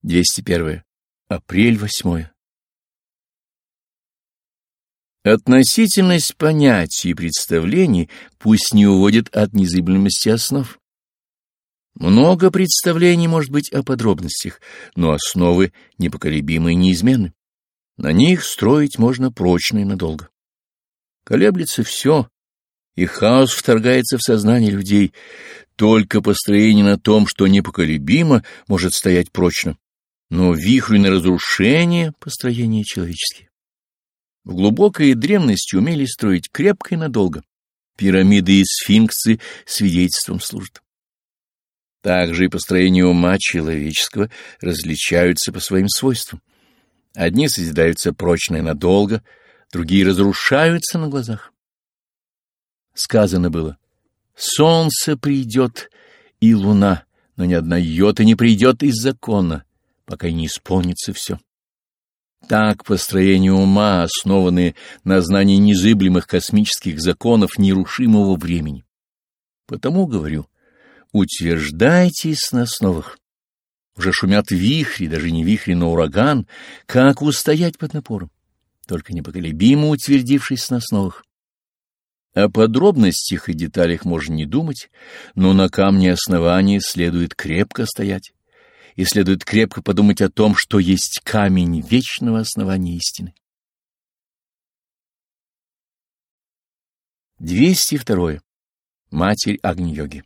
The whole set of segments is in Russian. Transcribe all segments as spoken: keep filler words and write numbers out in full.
двести первое. Апрель восьмое. Относительность понятий и представлений пусть не уводит от незыблемости основ. Много представлений может быть о подробностях, но основы непоколебимы и неизменны. На них строить можно прочно и надолго. Колеблется все, и хаос вторгается в сознание людей. Только построение на том, что непоколебимо, может стоять прочно, но вихрь на разрушение построения человеческие. В глубокой древности умели строить крепко и надолго. Пирамиды и сфинксы свидетельством служат. Также и построения ума человеческого различаются по своим свойствам. Одни созидаются прочно и надолго, другие разрушаются на глазах. Сказано было: солнце придет и луна, но ни одна йота не придет из закона, пока не исполнится все. Так построение ума, основанные на знании незыблемых космических законов нерушимого времени. Потому говорю, утверждайтесь на основах. Уже шумят вихри, даже не вихри, но ураган. Как устоять под напором? Только непоколебимо утвердившись на основах. О подробностях и деталях можно не думать, но на камне основания следует крепко стоять, и следует крепко подумать о том, что есть камень вечного основания истины. двести второе. Матерь Агни-йоги.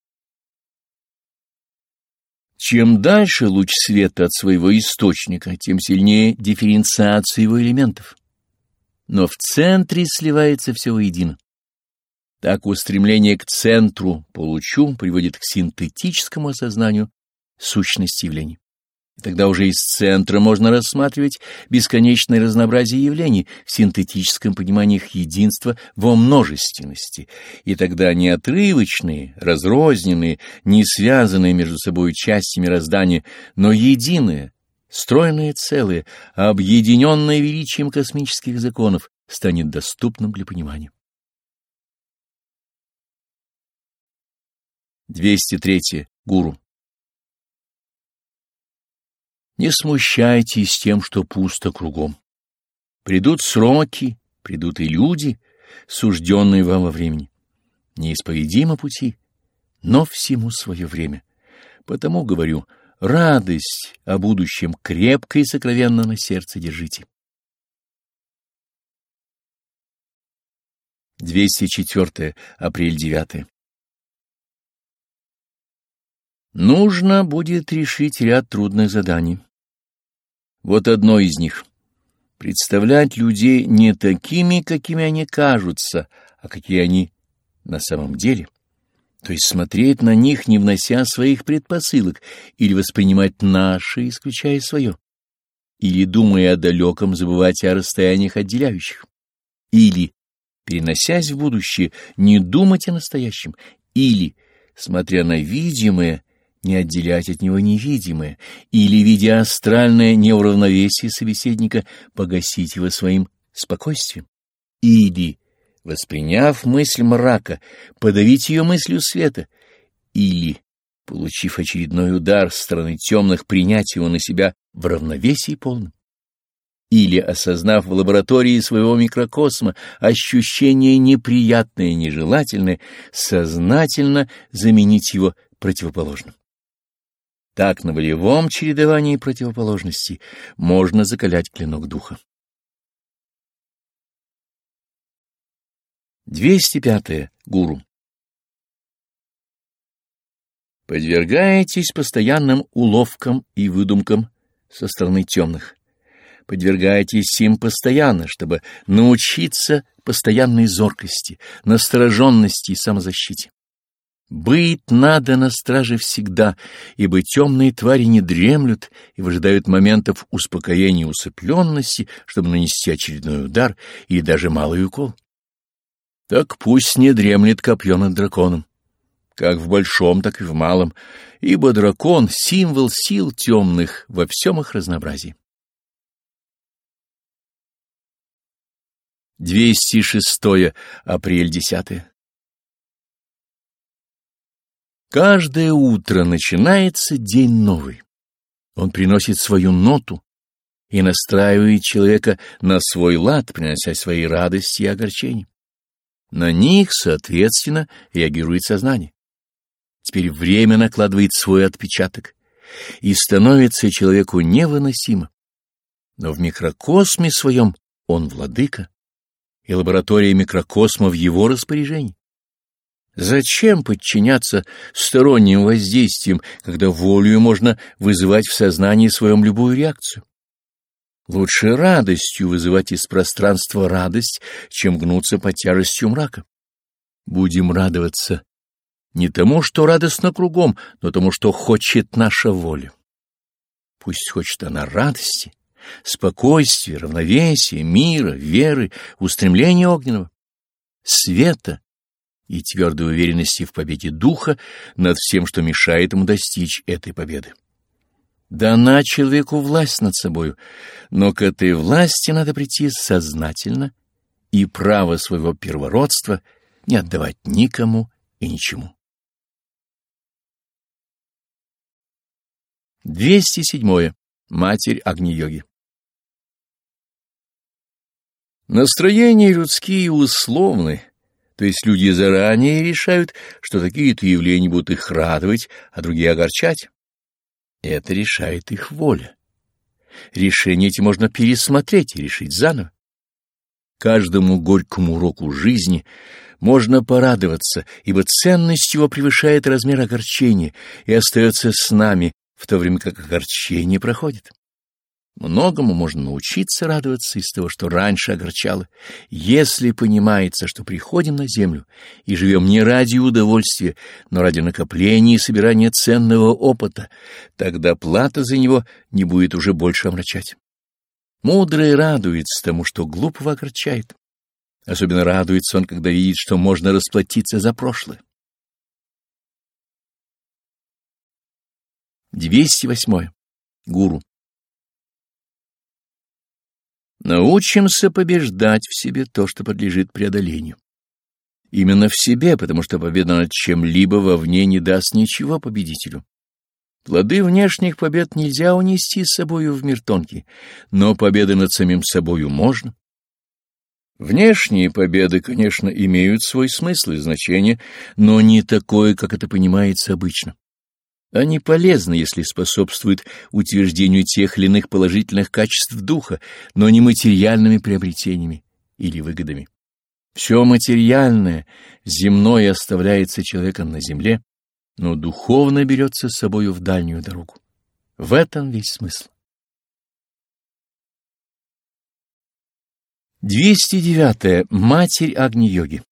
Чем дальше луч света от своего источника, тем сильнее дифференциация его элементов. Но в центре сливается все воедино. Так устремление к центру по лучу приводит к синтетическому осознанию сущности явлений. И тогда уже из центра можно рассматривать бесконечное разнообразие явлений в синтетическом понимании их единства во множественности, и тогда не отрывочные, разрозненные, не связанные между собой части мироздания, но единое, стройное целое, объединенное величием космических законов, станет доступным для понимания. двести третье. Гуру. Не смущайтесь тем, что пусто кругом. Придут сроки, придут и люди, сужденные вам во времени. Неисповедимы пути, но всему свое время. Потому говорю, радость о будущем крепко и сокровенно на сердце держите. двести четвёртое. Апрель девятое. Нужно будет решить ряд трудных заданий. Вот одно из них — представлять людей не такими, какими они кажутся, а какие они на самом деле, то есть смотреть на них, не внося своих предпосылок, или воспринимать наше, исключая свое, или, думая о далеком, забывать о расстояниях отделяющих, или, переносясь в будущее, не думать о настоящем, или, смотря на видимое, не отделять от него невидимое, или, видя астральное неуравновесие собеседника, погасить его своим спокойствием, или, восприняв мысль мрака, подавить ее мыслью света, или, получив очередной удар со стороны темных, принять его на себя в равновесии полном, или, осознав в лаборатории своего микрокосма ощущение неприятное и нежелательное, сознательно заменить его противоположным. Так на волевом чередовании противоположностей можно закалять клинок духа. двести пятое. Гуру. Подвергаетесь постоянным уловкам и выдумкам со стороны темных. Подвергайтесь им постоянно, чтобы научиться постоянной зоркости, настороженности и самозащите. Быть надо на страже всегда, ибо темные твари не дремлют и выжидают моментов успокоения и усыпленности, чтобы нанести очередной удар или даже малый укол. Так пусть не дремлет копье над драконом, как в большом, так и в малом, ибо дракон — символ сил темных во всем их разнообразии. двести шестое. Апрель десятое. Каждое утро начинается день новый. Он приносит свою ноту и настраивает человека на свой лад, принося свои радости и огорчения. На них, соответственно, реагирует сознание. Теперь время накладывает свой отпечаток, и становится человеку невыносимо. Но в микрокосме своем он владыка, и лаборатория микрокосма в его распоряжении. Зачем подчиняться сторонним воздействиям, когда волею можно вызывать в сознании своем любую реакцию? Лучше радостью вызывать из пространства радость, чем гнуться под тяжестью мрака. Будем радоваться не тому, что радостно кругом, но тому, что хочет наша воля. Пусть хочет она радости, спокойствия, равновесия, мира, веры, устремления огненного, света и твердой уверенности в победе духа над всем, что мешает ему достичь этой победы. Дана человеку власть над собою, но к этой власти надо прийти сознательно и право своего первородства не отдавать никому и ничему. двести седьмое. Матерь Агни-йоги. Настроения людские условны, то есть люди заранее решают, что такие-то явления будут их радовать, а другие огорчать. Это решает их воля. Решения эти можно пересмотреть и решить заново. Каждому горькому уроку жизни можно порадоваться, ибо ценность его превышает размер огорчения и остается с нами, в то время как огорчение проходит. Многому можно научиться радоваться из того, что раньше огорчало, если понимается, что приходим на землю и живем не ради удовольствия, но ради накопления и собирания ценного опыта, тогда плата за него не будет уже больше омрачать. Мудрый радуется тому, что глупого огорчает. Особенно радуется он, когда видит, что можно расплатиться за прошлое. двести восьмое. Гуру. Научимся побеждать в себе то, что подлежит преодолению. Именно в себе, потому что победа над чем-либо вовне не даст ничего победителю. Плоды внешних побед нельзя унести с собою в мир тонкий, но победы над самим собою можно. Внешние победы, конечно, имеют свой смысл и значение, но не такое, как это понимается обычно. Они полезны, если способствуют утверждению тех или иных положительных качеств духа, но не материальными приобретениями или выгодами. Все материальное, земное оставляется человеком на земле, но духовно берется с собою в дальнюю дорогу. В этом весь смысл. двести девятое. Матерь Агни-йоги.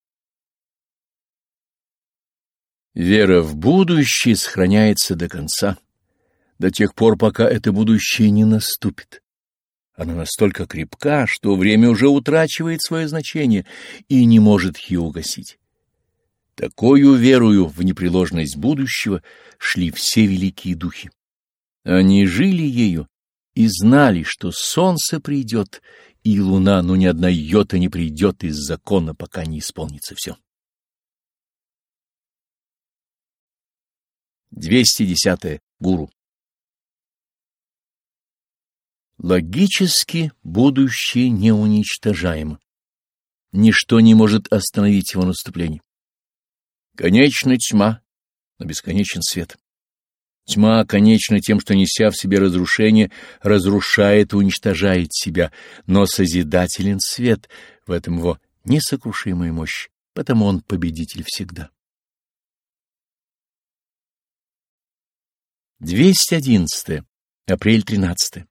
Вера в будущее сохраняется до конца, до тех пор, пока это будущее не наступит. Она настолько крепка, что время уже утрачивает свое значение и не может ее угасить. Такою верою в непреложность будущего шли все великие духи. Они жили ею и знали, что солнце придет, и луна, но ни одна йота не придет из закона, пока не исполнится все. двести десятое. Гуру. Логически будущее неуничтожаемо. Ничто не может остановить его наступление. Конечна тьма, но бесконечен свет. Тьма конечна тем, что, неся в себе разрушение, разрушает и уничтожает себя, но созидателен свет, в этом его несокрушимая мощь, потому он победитель всегда. двести одиннадцатое. Апрель тринадцатое.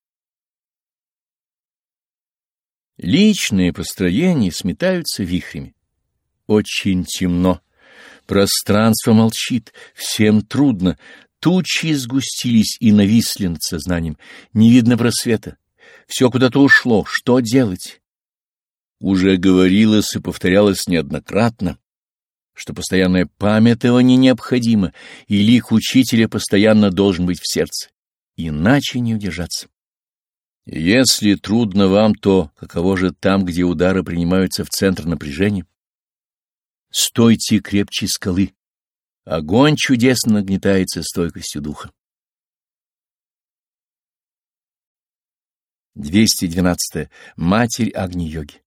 Личные построения сметаются вихрями. Очень темно. Пространство молчит, всем трудно. Тучи сгустились и нависли над сознанием. Не видно просвета. Все куда-то ушло. Что делать? Уже говорилось и повторялось неоднократно, что постоянное памятование необходимо, и лик учителя постоянно должен быть в сердце, иначе не удержаться. Если трудно вам, то каково же там, где удары принимаются в центр напряжения? Стойте крепче скалы. Огонь чудесно нагнетается стойкостью духа. двести двенадцатое. Матерь Агни-йоги.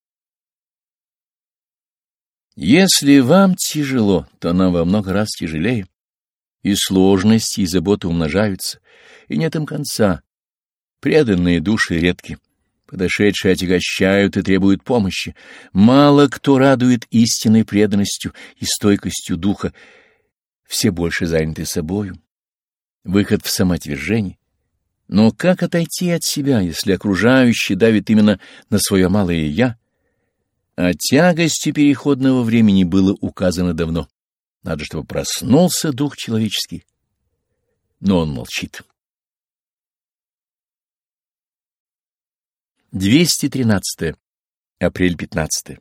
Если вам тяжело, то нам во много раз тяжелее. И сложности, и заботы умножаются, и нет им конца. Преданные души редки. Подошедшие отягощают и требуют помощи. Мало кто радует истинной преданностью и стойкостью духа. Все больше заняты собою. Выход в самоотвержение. Но как отойти от себя, если окружающий давит именно на свое малое «я»? О тягости переходного времени было указано давно. Надо, чтобы проснулся дух человеческий. Но он молчит. двести тринадцатое. Апрель пятнадцатое.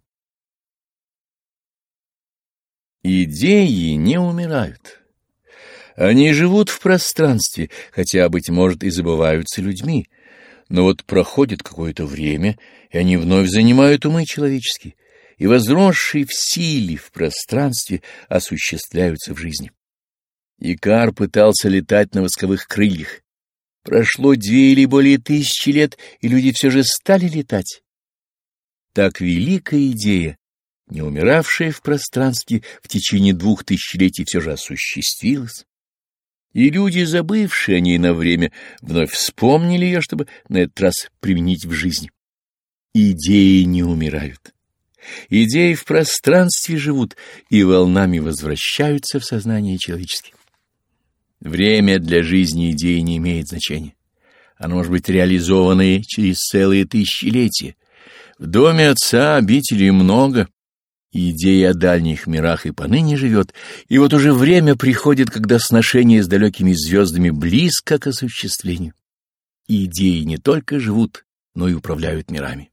Идеи не умирают. Они живут в пространстве, хотя, быть может, и забываются людьми. Но вот проходит какое-то время, и они вновь занимают умы человеческие, и, возросшие в силе, в пространстве, осуществляются в жизни. Икар пытался летать на восковых крыльях. Прошло две или более тысячи лет, и люди все же стали летать. Так великая идея, не умиравшая в пространстве в течение двух тысячелетий, все же осуществилась. И люди, забывшие о ней на время, вновь вспомнили ее, чтобы на этот раз применить в жизни. Идеи не умирают. Идеи в пространстве живут и волнами возвращаются в сознание человеческое. Время для жизни идеи не имеет значения. Оно может быть реализовано через целые тысячелетия. В доме Отца обителей много. Идея о дальних мирах и поныне живет, и вот уже время приходит, когда сношение с далекими звездами близко к осуществлению. Идеи не только живут, но и управляют мирами.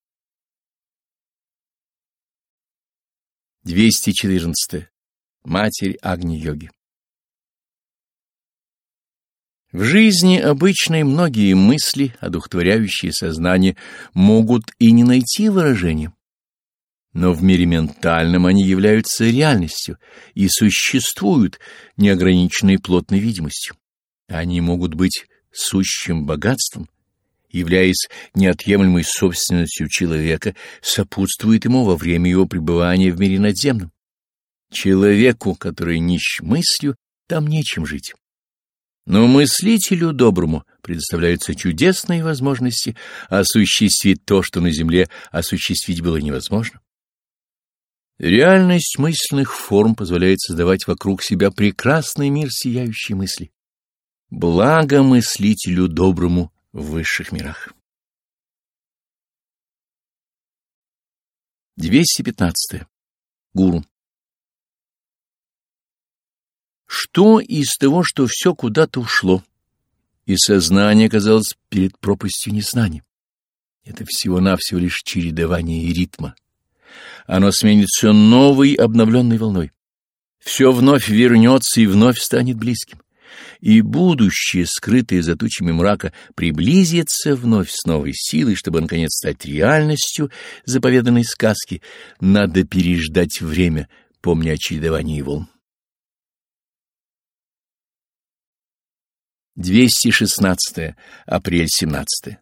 двести четырнадцатое. Матерь Агни-йоги. В жизни обычной многие мысли, одухотворяющие сознание, могут и не найти выражения. Но в мире ментальном они являются реальностью и существуют неограниченной плотной видимостью. Они могут быть сущим богатством, являясь неотъемлемой собственностью человека, сопутствует ему во время его пребывания в мире надземном. Человеку, который нищ мыслью, там нечем жить. Но мыслителю доброму предоставляются чудесные возможности осуществить то, что на земле осуществить было невозможно. Реальность мысленных форм позволяет создавать вокруг себя прекрасный мир сияющей мысли. Благо мыслителю доброму в высших мирах. двести пятнадцатое. Гуру. Что из того, что все куда-то ушло, и сознание оказалось перед пропастью незнания? Это всего-навсего лишь чередование ритма. Оно сменится новой обновленной волной. Все вновь вернется и вновь станет близким. И будущее, скрытое за тучами мрака, приблизится вновь с новой силой, чтобы, наконец, стать реальностью заповеданной сказки. Надо переждать время, помня о чередовании волн. двести шестнадцатое. Апрель семнадцатое.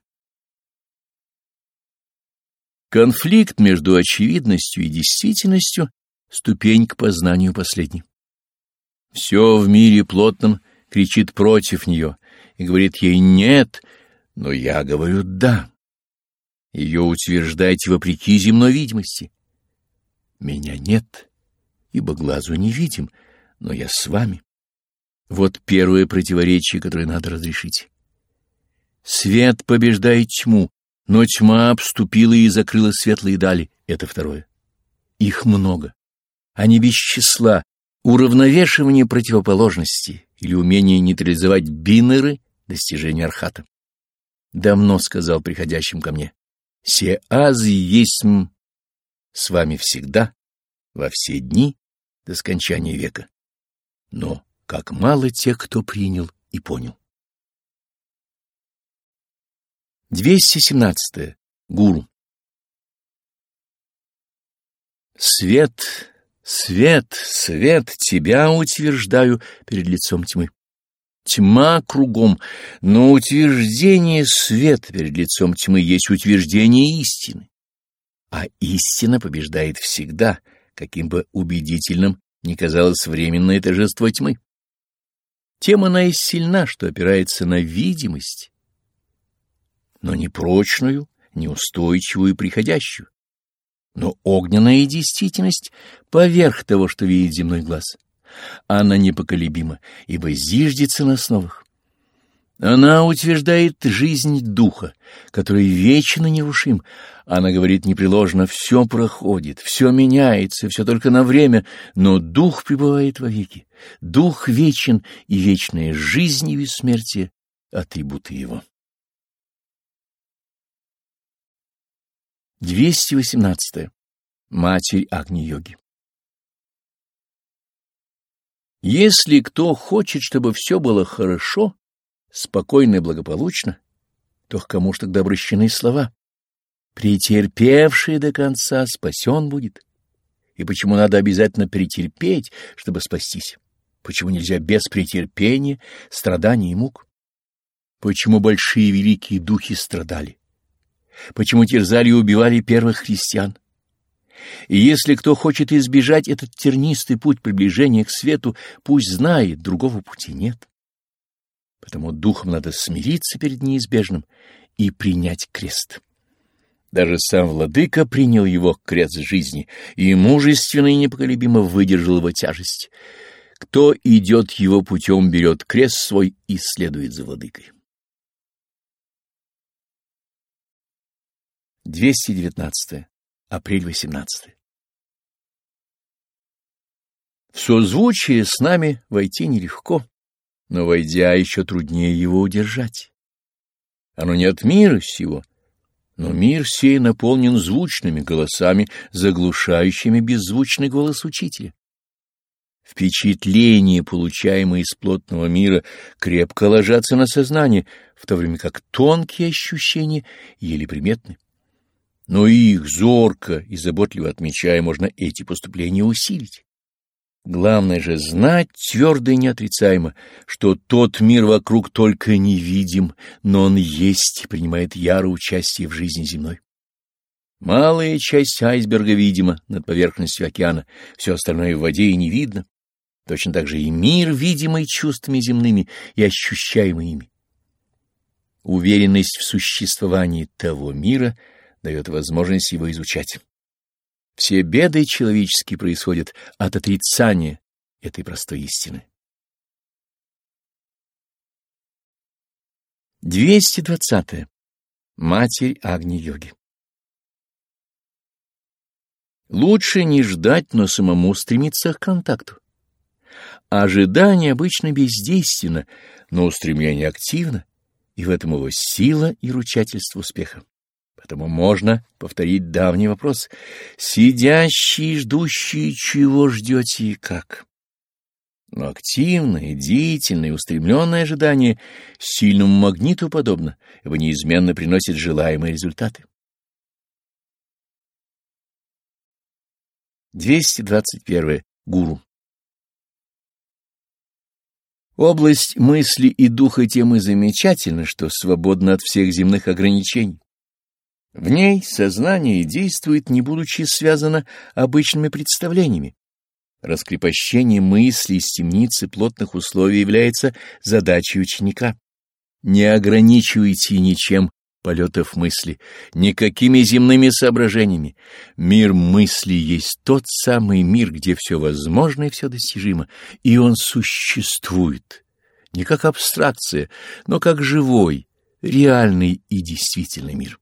Конфликт между очевидностью и действительностью — ступень к познанию последней. Все в мире плотном кричит против нее и говорит ей «нет», но я говорю «да». Ее утверждайте вопреки земной видимости. Меня нет, ибо глазу не видим, но я с вами. Вот первое противоречие, которое надо разрешить. Свет побеждает тьму, но тьма обступила и закрыла светлые дали. Это второе. Их много. Они без числа. Уравновешивание противоположностей или умение нейтрализовать бинеры — достижение архата. Давно сказал приходящим ко мне: «Се азы есмь с вами всегда, во все дни до скончания века». Но как мало тех, кто принял и понял. двести семнадцатое. Гуру. Свет, свет, свет, тебя утверждаю перед лицом тьмы. Тьма кругом, но утверждение света перед лицом тьмы есть утверждение истины. А истина побеждает всегда, каким бы убедительным ни казалось временное торжество тьмы. Тем она и сильна, что опирается на видимость, но не прочную, неустойчивую и приходящую, но огненная действительность поверх того, что видит земной глаз. Она непоколебима, ибо зиждется на основах. Она утверждает жизнь духа, который вечно нерушим. Она говорит непреложно: все проходит, все меняется, все только на время, но дух пребывает вовеки. Дух вечен, и вечная жизнь и бессмертие — атрибуты его. двести восемнадцатое. Матерь Агни-йоги. Если кто хочет, чтобы все было хорошо, спокойно и благополучно, то к кому ж тогда обращены слова? Претерпевший до конца спасен будет. И почему надо обязательно претерпеть, чтобы спастись? Почему нельзя без претерпения, страданий и мук? Почему большие великие духи страдали? Почему терзали и убивали первых христиан? И если кто хочет избежать этот тернистый путь приближения к свету, пусть знает, другого пути нет. Потому духом надо смириться перед неизбежным и принять крест. Даже сам владыка принял его крест жизни и мужественно и непоколебимо выдержал его тяжесть. Кто идет его путем, берет крест свой и следует за владыкой. двести девятнадцатое. Апрель восемнадцатый. В созвучие с нами войти нелегко, но, войдя, еще труднее его удержать. Оно не от мира сего, но мир сей наполнен звучными голосами, заглушающими беззвучный голос учителя. Впечатления, получаемые из плотного мира, крепко ложатся на сознание, в то время как тонкие ощущения еле приметны. Но их зорко и заботливо отмечая, можно эти поступления усилить. Главное же знать твердо и неотрицаемо, что тот мир вокруг только невидим, но он есть и принимает ярое участие в жизни земной. Малая часть айсберга видима над поверхностью океана, все остальное в воде и не видно. Точно так же и мир, видимый чувствами земными и ощущаемый ими. Уверенность в существовании того мира дает возможность его изучать. Все беды человеческие происходят от отрицания этой простой истины. двести двадцатое. Матерь Агни-йоги. Лучше не ждать, но самому стремиться к контакту. Ожидание обычно бездейственно, но устремление активно, и в этом его сила и ручательство успеха. Поэтому можно повторить давний вопрос: сидящие, ждущие, чего ждете и как? Но активное, деятельное, устремленное ожидание сильному магниту подобно, ибо неизменно приносит желаемые результаты. двести двадцать первое. Гуру. Область мысли и духа тем и замечательна, что свободна от всех земных ограничений. В ней сознание действует, не будучи связано обычными представлениями. Раскрепощение мыслей из темницы плотных условий является задачей ученика. Не ограничивайте ничем полетов мысли, никакими земными соображениями. Мир мысли есть тот самый мир, где все возможно и все достижимо, и он существует не как абстракция, но как живой, реальный и действительный мир.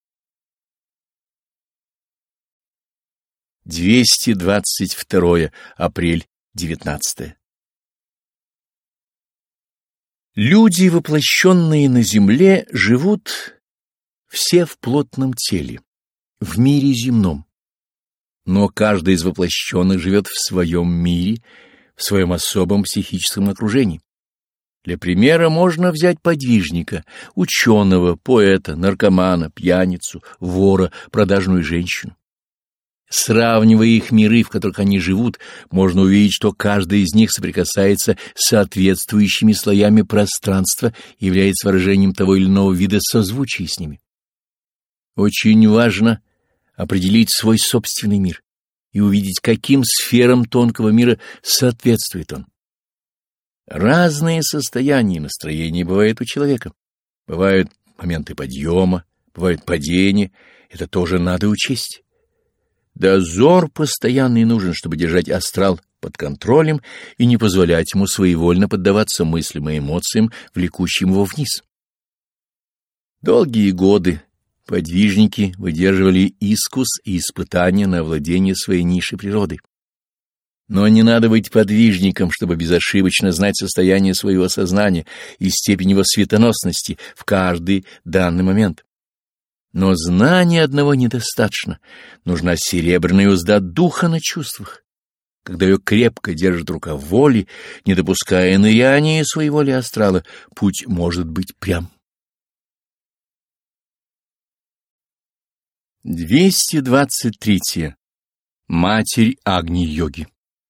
двести двадцать второе. Апрель девятнадцатое. Люди, воплощенные на земле, живут все в плотном теле, в мире земном. Но каждый из воплощенных живет в своем мире, в своем особом психическом окружении. Для примера можно взять подвижника, ученого, поэта, наркомана, пьяницу, вора, продажную женщину. Сравнивая их миры, в которых они живут, можно увидеть, что каждый из них соприкасается с соответствующими слоями пространства и является выражением того или иного вида созвучия с ними. Очень важно определить свой собственный мир и увидеть, каким сферам тонкого мира соответствует он. Разные состояния и настроения бывают у человека. Бывают моменты подъема, бывают падения, это тоже надо учесть. Дозор постоянный нужен, чтобы держать астрал под контролем и не позволять ему своевольно поддаваться мыслям и эмоциям, влекущим его вниз. Долгие годы подвижники выдерживали искус и испытания на овладение своей нишей природы. Но не надо быть подвижником, чтобы безошибочно знать состояние своего сознания и степень его светоносности в каждый данный момент. Но знания одного недостаточно. Нужна серебряная узда духа на чувствах. Когда ее крепко держит рука воли, не допуская ныряния своей воли астрала, путь может быть прям. двести двадцать три. Матерь Агни-йоги.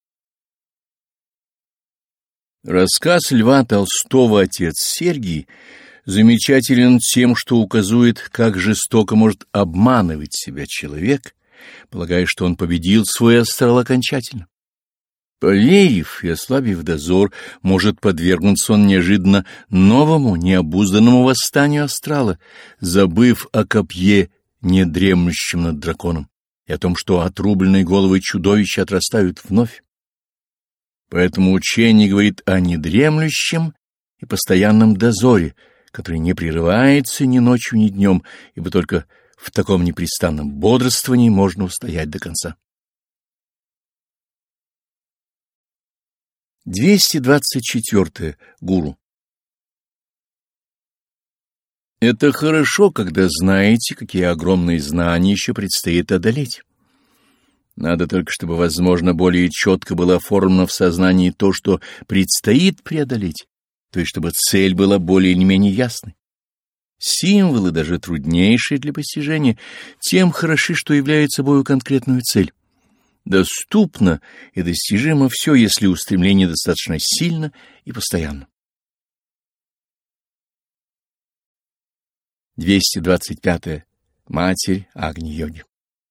Рассказ Льва Толстого «Отец Сергий» замечателен тем, что указывает, как жестоко может обманывать себя человек, полагая, что он победил свой астрал окончательно. Поверив и ослабив дозор, может подвергнуться он неожиданно новому, необузданному восстанию астрала, забыв о копье, не дремлющем над драконом, и о том, что отрубленные головы чудовища отрастают вновь. Поэтому учение говорит о недремлющем и постоянном дозоре, который не прерывается ни ночью, ни днем, ибо только в таком непрестанном бодрствовании можно устоять до конца. двести двадцать четыре. Гуру. Это хорошо, когда знаете, какие огромные знания еще предстоит одолеть. Надо только, чтобы, возможно, более четко было оформлено в сознании то, что предстоит преодолеть, то есть чтобы цель была более или менее ясной. Символы, даже труднейшие для постижения, тем хороши, что являют собой конкретную цель. Доступно и достижимо все, если устремление достаточно сильно и постоянно. двести двадцать пять. Матерь Агни-йоги.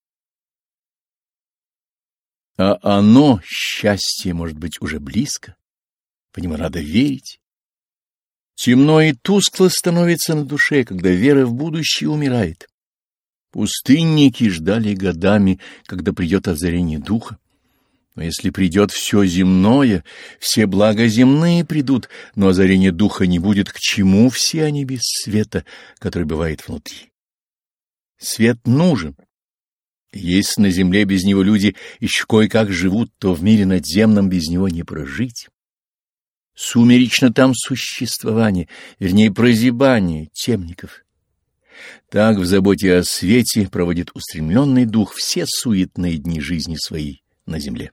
А оно, счастье, может быть уже близко, по нему надо верить. Темно и тускло становится на душе, когда вера в будущее умирает. Пустынники ждали годами, когда придет озарение духа. Но если придет все земное, все блага земные придут, но озарение духа не будет, к чему все они без света, который бывает внутри. Свет нужен. Если на земле без него люди еще кое-как живут, то в мире надземном без него не прожить. Сумеречно там существование, вернее, прозябание темников. Так в заботе о свете проводит устремленный дух все суетные дни жизни своей на земле.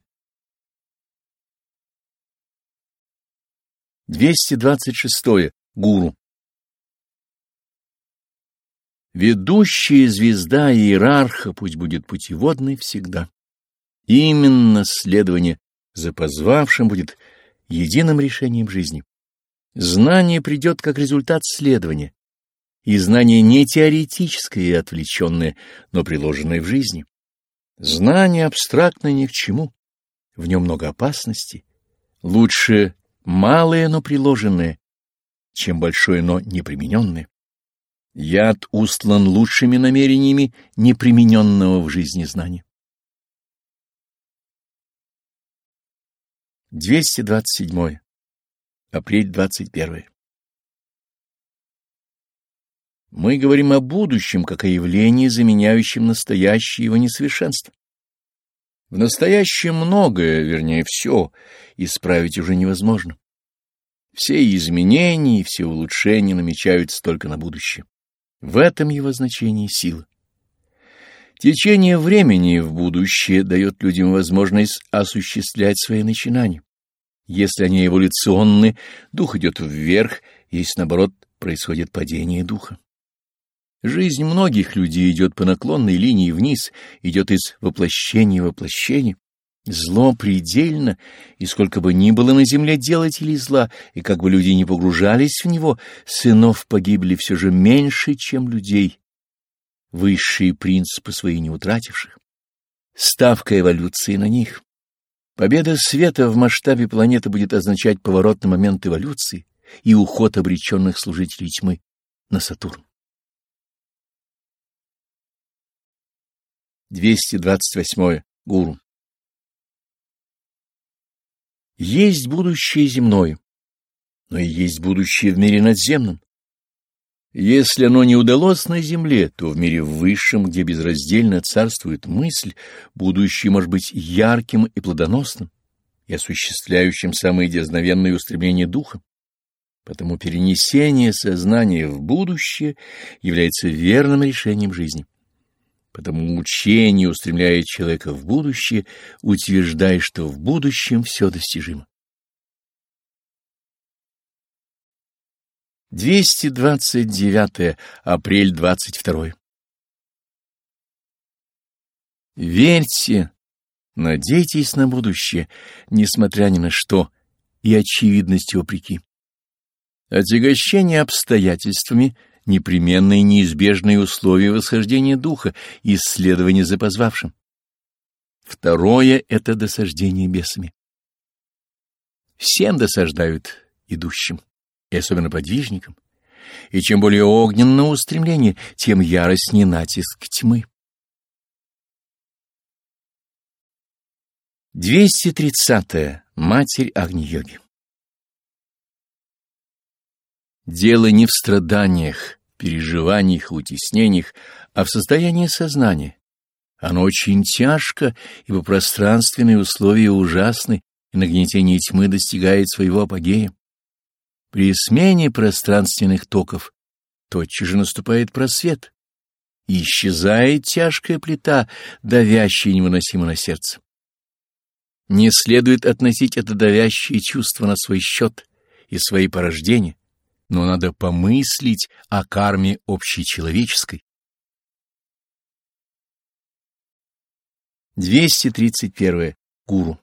двести двадцать шесть. Гуру. Ведущая звезда иерарха пусть будет путеводной всегда. Именно следование за позвавшим будет единым решением жизни. Знание придет как результат следования, и знание не теоретическое и отвлеченное, но приложенное в жизни. Знание абстрактное ни к чему, в нем много опасностей. Лучше малое, но приложенное, чем большое, но непримененное. Яд устлан лучшими намерениями непримененного в жизни знания. двести двадцать седьмое. Апрель двадцать первое. Мы говорим о будущем, как о явлении, заменяющем настоящее его несовершенство. В настоящем многое, вернее, все, исправить уже невозможно. Все изменения и все улучшения намечаются только на будущее. В этом его значение сила. Течение времени в будущее дает людям возможность осуществлять свои начинания. Если они эволюционны, дух идет вверх, если, наоборот, происходит падение духа. Жизнь многих людей идет по наклонной линии вниз, идет из воплощения в воплощение. Зло предельно, и сколько бы ни было на земле делателей зла, и как бы люди не погружались в него, сынов погибли все же меньше, чем людей, высшие принципы свои не утративших. Ставка эволюции на них. Победа света в масштабе планеты будет означать поворотный момент эволюции и уход обреченных служителей тьмы на Сатурн. двести двадцать восьмое. Гуру. Есть будущее земное, но и есть будущее в мире надземном. Если оно не удалось на земле, то в мире высшем, где безраздельно царствует мысль, будущее может быть ярким и плодоносным, и осуществляющим самые дерзновенные устремления духа. Потому перенесение сознания в будущее является верным решением жизни. Потому учение устремляет человека в будущее, утверждая, что в будущем все достижимо. двести двадцать девятое. Апрель двадцать второе. Верьте, надейтесь на будущее, несмотря ни на что, и очевидности вопреки. Отягощение обстоятельствами — непременные и неизбежные условия восхождения духа и исследования за позвавшим. Второе — это досаждение бесами. Всем досаждают идущим, и особенно подвижникам, и чем более огненно устремление, тем яростнее натиск тьмы. двести тридцатое. Матерь Агни-йоги. Дело не в страданиях, переживаниях и утеснениях, а в состоянии сознания. Оно очень тяжко, ибо пространственные условия ужасны, и нагнетение тьмы достигает своего апогея. При смене пространственных токов тотчас же наступает просвет, и исчезает тяжкая плита, давящая невыносимо на сердце. Не следует относить это давящее чувство на свой счет и свои порождения, но надо помыслить о карме общечеловеческой. двести тридцать первое. Гуру.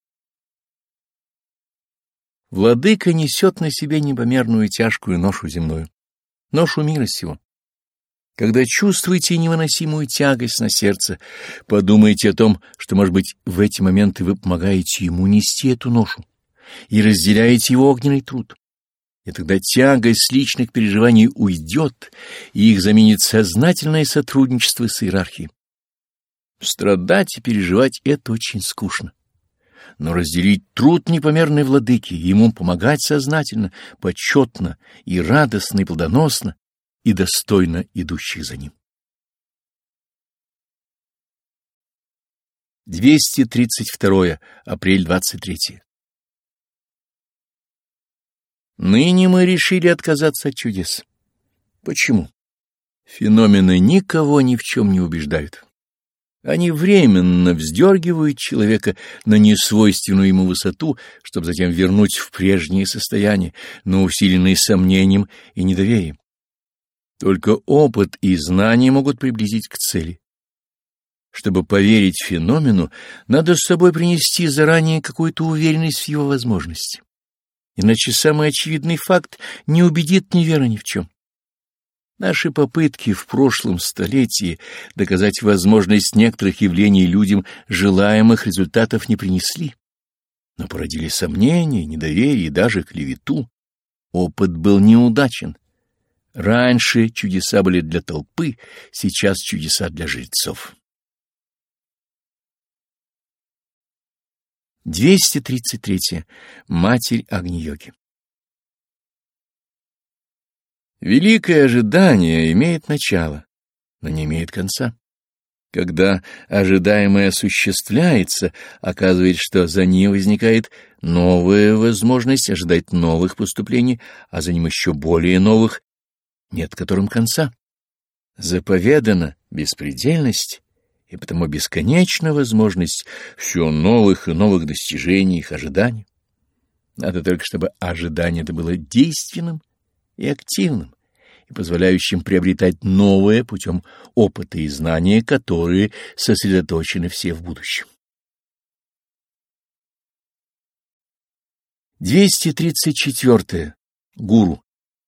Владыка несет на себе непомерную тяжкую ношу земную, ношу мира сего. Когда чувствуете невыносимую тягость на сердце, подумайте о том, что, может быть, в эти моменты вы помогаете ему нести эту ношу и разделяете его огненный труд. И тогда тягость личных переживаний уйдет, и их заменит сознательное сотрудничество с иерархией. Страдать и переживать — это очень скучно. Но разделить труд непомерной владыки, ему помогать сознательно, почетно и радостно, и плодоносно, и достойно идущих за ним. двести тридцать второе. Апрель двадцать третье. Ныне мы решили отказаться от чудес. Почему? Феномены никого ни в чем не убеждают. Они временно вздергивают человека на несвойственную ему высоту, чтобы затем вернуть в прежнее состояние, но усиленное сомнением и недоверием. Только опыт и знания могут приблизить к цели. Чтобы поверить феномену, надо с собой принести заранее какую-то уверенность в его возможности. Иначе самый очевидный факт не убедит ни вера ни в чем. Наши попытки в прошлом столетии доказать возможность некоторых явлений людям желаемых результатов не принесли, но породили сомнения, недоверие и даже клевету. Опыт был неудачен. Раньше чудеса были для толпы, сейчас чудеса для жрецов. двести тридцать третье. Матерь Агни-йоги. Великое ожидание имеет начало, но не имеет конца. Когда ожидаемое осуществляется, оказывается, что за ним возникает новая возможность ожидать новых поступлений, а за ним еще более новых, нет которым конца. Заповедана беспредельность, и потому бесконечна возможность все новых и новых достижений их ожиданий. Надо только, чтобы ожидание это было действенным и активным, и позволяющим приобретать новое путем опыта и знания, которые сосредоточены все в будущем. двести тридцать четвёртое. Гуру.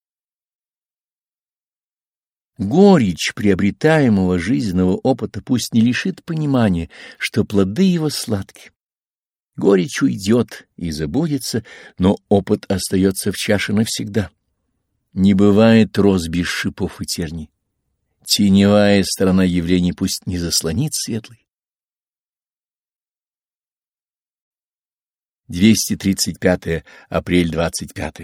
Горечь приобретаемого жизненного опыта пусть не лишит понимания, что плоды его сладки. Горечь уйдет и забудется, но опыт остается в чаше навсегда. Не бывает роз без шипов и терний. Теневая сторона явлений пусть не заслонит светлый. двести тридцать пятое. Апрель двадцать пятый.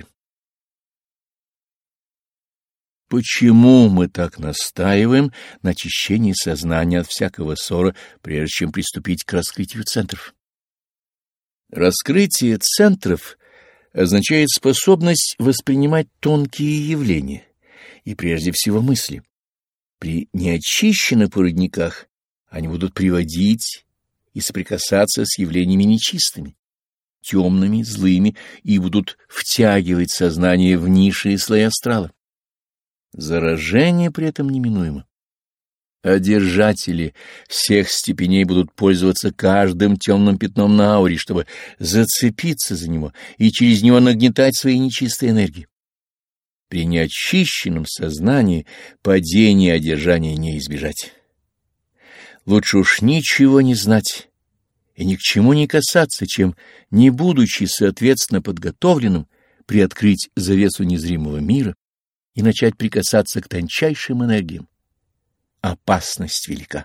Почему мы так настаиваем на очищении сознания от всякого ссора, прежде чем приступить к раскрытию центров? Раскрытие центров означает способность воспринимать тонкие явления и прежде всего мысли. При неочищенных проводниках они будут приводить и соприкасаться с явлениями нечистыми, темными, злыми, и будут втягивать сознание в низшие слои астрала. Заражение при этом неминуемо. Одержатели всех степеней будут пользоваться каждым темным пятном на ауре, чтобы зацепиться за него и через него нагнетать свои нечистые энергии. При неочищенном сознании падения и одержания не избежать. Лучше уж ничего не знать и ни к чему не касаться, чем, не будучи соответственно подготовленным, приоткрыть завесу незримого мира и начать прикасаться к тончайшим энергиям. Опасность велика.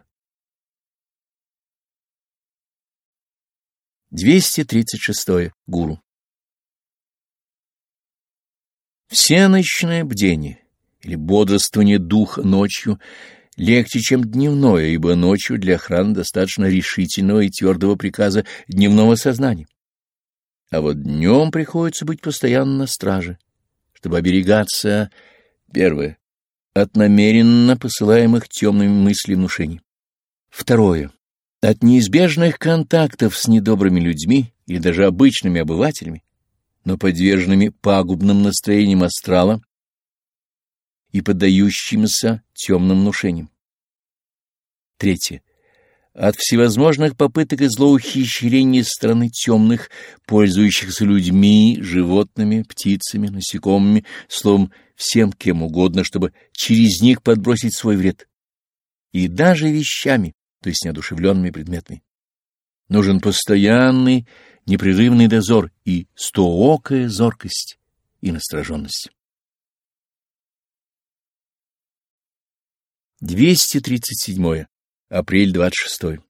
двести тридцать шестое. Гуру. Всеночное бдение или бодрствование духа ночью легче, чем дневное, ибо ночью для охраны достаточно решительного и твердого приказа дневного сознания. А вот днем приходится быть постоянно на страже, чтобы оберегаться, первое, от намеренно посылаемых темными мыслей внушений. Второе, от неизбежных контактов с недобрыми людьми или даже обычными обывателями, но подверженными пагубным настроениям астрала и поддающимся темным внушениям. Третье, от всевозможных попыток и злоухищрений со стороны темных, пользующихся людьми, животными, птицами, насекомыми, словом, всем кем угодно, чтобы через них подбросить свой вред. И даже вещами, то есть неодушевленными предметами. Нужен постоянный, непрерывный дозор и стоокая зоркость и настороженность. двести тридцать седьмое. Апрель двадцать шестое.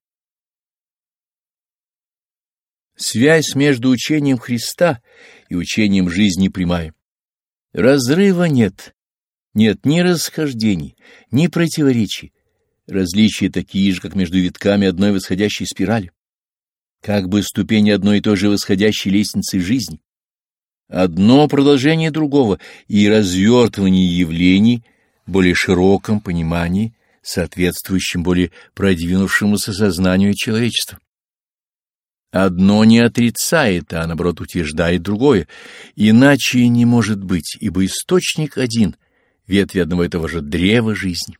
Связь между учением Христа и учением жизни прямая. Разрыва нет, нет ни расхождений, ни противоречий. Различия такие же, как между витками одной восходящей спирали, как бы ступени одной и той же восходящей лестницы жизни. Одно продолжение другого и развертывание явлений в более широком понимании, соответствующем более продвинувшемуся сознанию человечества. Одно не отрицает, а наоборот утверждает другое, иначе и не может быть, ибо источник один, ветви одного и того же древа жизни.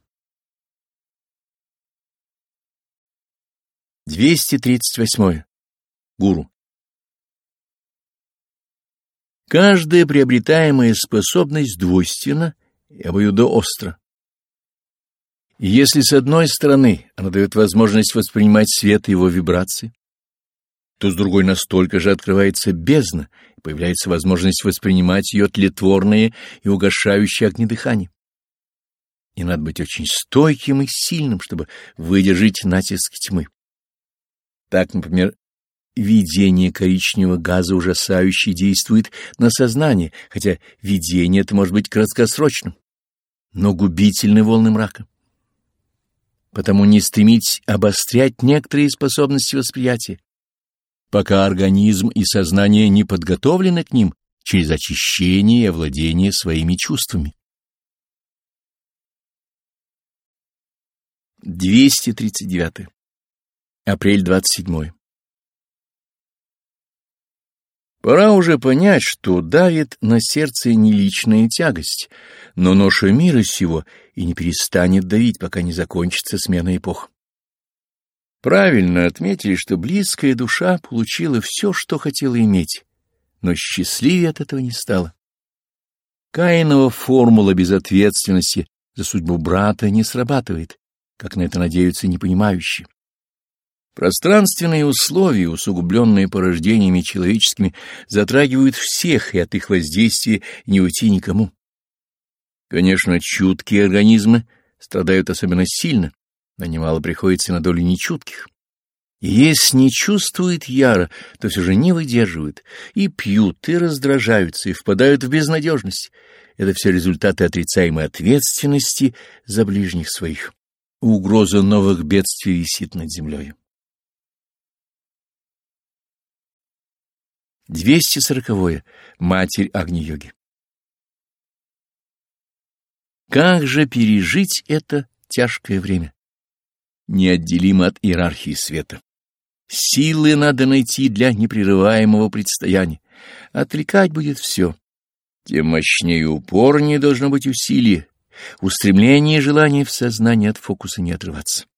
двести тридцать восьмое. Гуру. Каждая приобретаемая способность двойственна и обоюдоостра. И если с одной стороны она дает возможность воспринимать свет и его вибрации, то с другой настолько же открывается бездна, и появляется возможность воспринимать ее тлетворное и угасающее огнедыхание. И надо быть очень стойким и сильным, чтобы выдержать натиск тьмы. Так, например, видение коричневого газа ужасающе действует на сознание, хотя видение это может быть краткосрочным, но губительны волны мрака. Потому не стремить обострять некоторые способности восприятия, пока организм и сознание не подготовлены к ним через очищение и овладение своими чувствами. двести тридцать девятое. Апрель двадцать седьмое. Пора уже понять, что давит на сердце не личная тягость, но ноша мира сего и не перестанет давить, пока не закончится смена эпох. Правильно отметили, что близкая душа получила все, что хотела иметь, но счастливее от этого не стала. Каинова формула безответственности за судьбу брата не срабатывает, как на это надеются непонимающие. Пространственные условия, усугубленные порождениями человеческими, затрагивают всех, и от их воздействия не уйти никому. Конечно, чуткие организмы страдают особенно сильно, но немало приходится на долю нечутких. И если не чувствуют яро, то все же не выдерживают, и пьют, и раздражаются, и впадают в безнадежность. Это все результаты отрицаемой ответственности за ближних своих. Угроза новых бедствий висит над землей. двести сороковое. Матерь Агни-йоги. Как же пережить это тяжкое время? Неотделимо от иерархии света. Силы надо найти для непрерываемого предстояния. Отвлекать будет все. Тем мощнее и упорнее должно быть усилие, устремление и желание в сознании от фокуса не отрываться.